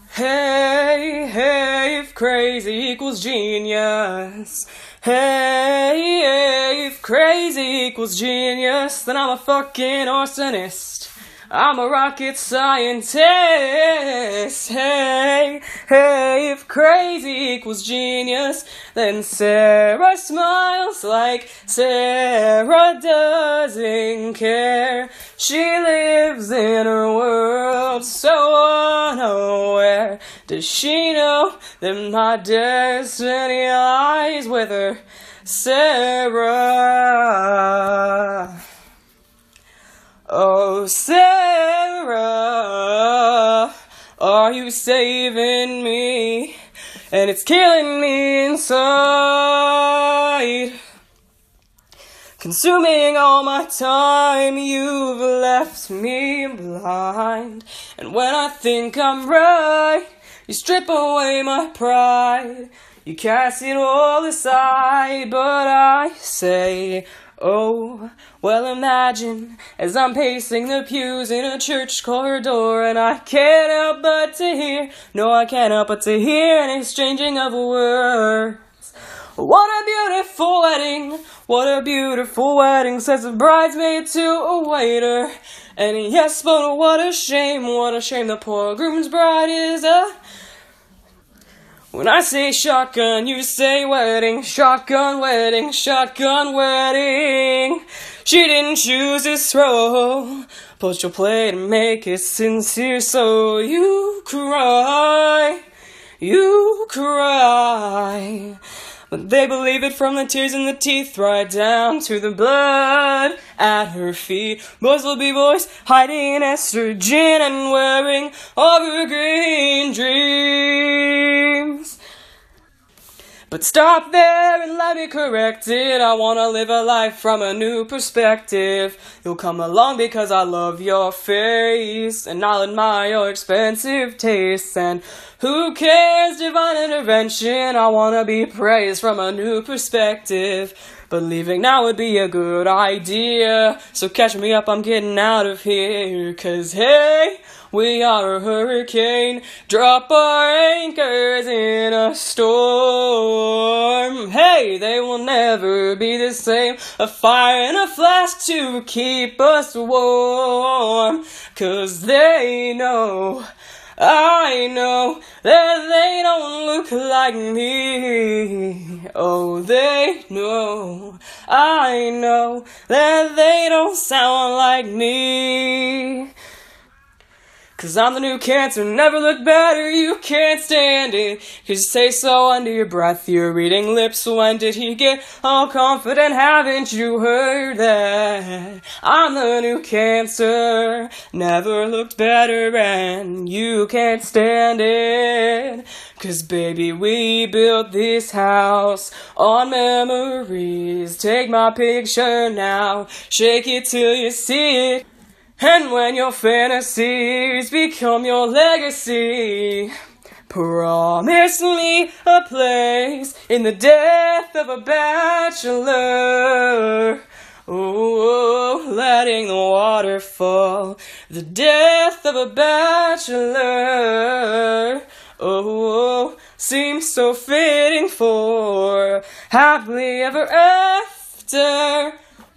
Hey, hey, if crazy equals genius. Hey, if crazy equals genius, then I'm a fucking arsonist. I'm a rocket scientist. Hey, hey, if crazy equals genius, then Sarah smiles like Sarah doesn't care. She lives in her world so unaware. Does she know that my destiny lies with her? Sarah. Oh, Sarah, are you saving me? And it's killing me inside. Consuming all my time, you've left me blind. And when I think I'm right, you strip away my pride. You cast it all aside, but I say, oh, well, imagine as I'm pacing the pews in a church corridor, and I can't help but to hear, no, I can't help but to hear an exchanging of words. What a beautiful wedding, what a beautiful wedding, says a bridesmaid to a waiter. And yes, but what a shame the poor groom's bride is a... When I say shotgun, you say wedding, shotgun wedding, shotgun wedding. She didn't choose this role, but she'll play to make it sincere, so you cry. But they believe it from the tears in the teeth right down to the blood at her feet. Boys will be boys, hiding in estrogen and wearing evergreen dreams. But stop there and let me correct it. I wanna live a life from a new perspective. You'll come along because I love your face, and I'll admire your expensive tastes. And who cares, divine intervention? I wanna be praised from a new perspective. But leaving now would be a good idea. So catch me up, I'm getting out of here. 'Cause hey, we are a hurricane. Drop our anchors in a storm. Hey, they will never be the same. A fire and a flash to keep us warm. 'Cause they know, I know, that they don't look like me. Oh, they know, I know, that they don't sound like me. 'Cause I'm the new Cancer, never look better, you can't stand it. 'Cause you say so under your breath, you're reading lips. When did he get all confident, haven't you heard that? I'm the new Cancer, never looked better, and you can't stand it. 'Cause baby, we built this house on memories. Take my picture now, shake it till you see it. And when your fantasies become your legacy, promise me a place in the death of a bachelor. Oh, letting the water fall, the death of a bachelor. Oh, seems so fitting for happily ever after.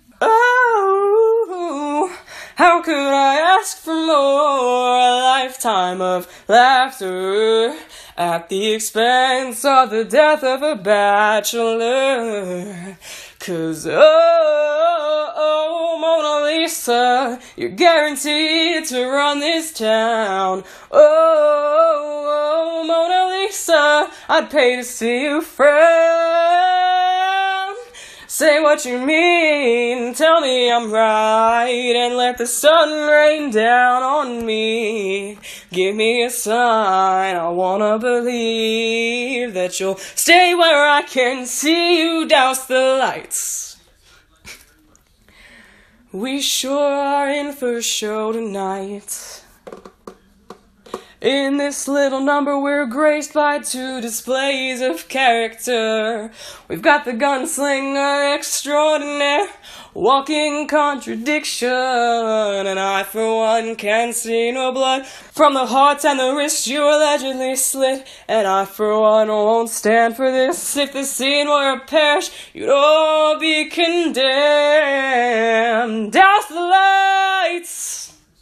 Oh, how could I ask for more? A lifetime of laughter at the expense of the death of a bachelor. 'Cause oh, Mona Lisa, you're guaranteed to run this town. Oh, Mona Lisa, I'd pay to see you frown. Say what you mean, tell me I'm right, and let the sun rain down on me. Give me a sign, I wanna believe that you'll stay where I can see you douse the lights. We sure are in for a show tonight. In this little number, we're graced by 2 displays of character. We've got the gunslinger extraordinaire, walking contradiction, and I, for one, can see no blood from the heart and the wrist you allegedly slit, and I, for one, won't stand for this. If the scene were a parish, you'd all be condemned. Douse the lights!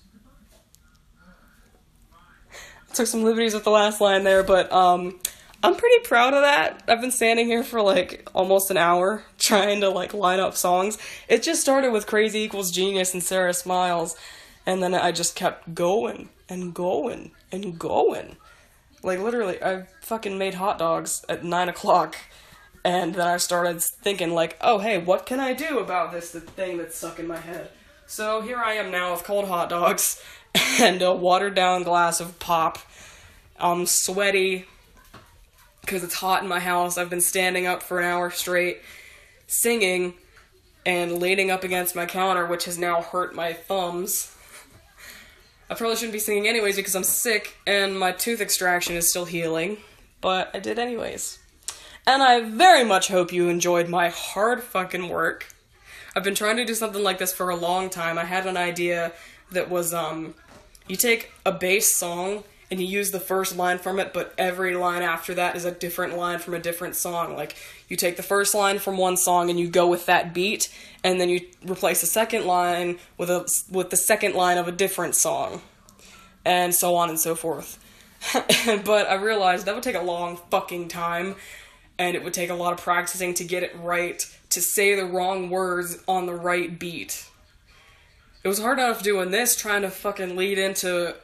Took some liberties with the last line there, but I'm pretty proud of that. I've been standing here for like almost an hour trying to like line up songs. It just started with Crazy Equals Genius and Sarah Smiles, and then I just kept going and going and going. Like literally, I fucking made hot dogs at 9 o'clock, and then I started thinking like, oh hey, what can I do about this thing that's stuck in my head? So here I am now with cold hot dogs and a watered down glass of pop. I'm sweaty because it's hot in my house. I've been standing up for an hour straight singing and leaning up against my counter, which has now hurt my thumbs. I probably shouldn't be singing anyways because I'm sick and my tooth extraction is still healing, but I did anyways. And I very much hope you enjoyed my hard fucking work. I've been trying to do something like this for a long time. I had an idea that was, you take a bass song and you use the first line from it, but every line after that is a different line from a different song. Like, you take the first line from one song and you go with that beat, and then you replace the second line with the second line of a different song, and so on and so forth. But I realized that would take a long fucking time, and it would take a lot of practicing to get it right, to say the wrong words on the right beat. It was hard enough doing this, trying to fucking lead into,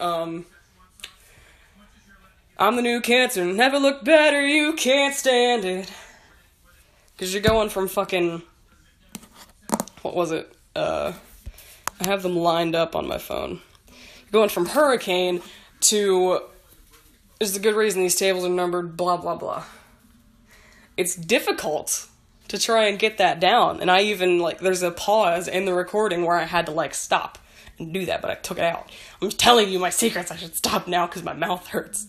I'm the new cancer, never look better, you can't stand it. Because you're going from fucking, what was it? I have them lined up on my phone. You're going from Hurricane to, there's a good reason these tables are numbered, blah, blah, blah. It's difficult to try and get that down. And I even, like, there's a pause in the recording where I had to, like, stop and do that, but I took it out. I'm telling you my secrets, I should stop now because my mouth hurts.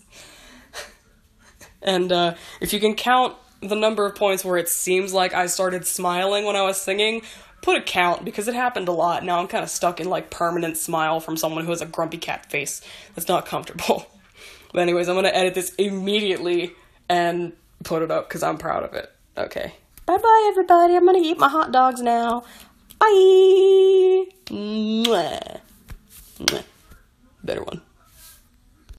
And, if you can count the number of points where it seems like I started smiling when I was singing, put a count, because it happened a lot. Now I'm kind of stuck in, like, permanent smile from someone who has a grumpy cat face. That's not comfortable. But anyways, I'm gonna edit this immediately and put it up because I'm proud of it. Okay. Bye-bye, everybody. I'm gonna eat my hot dogs now. Bye! Mwah. Mwah. Better one.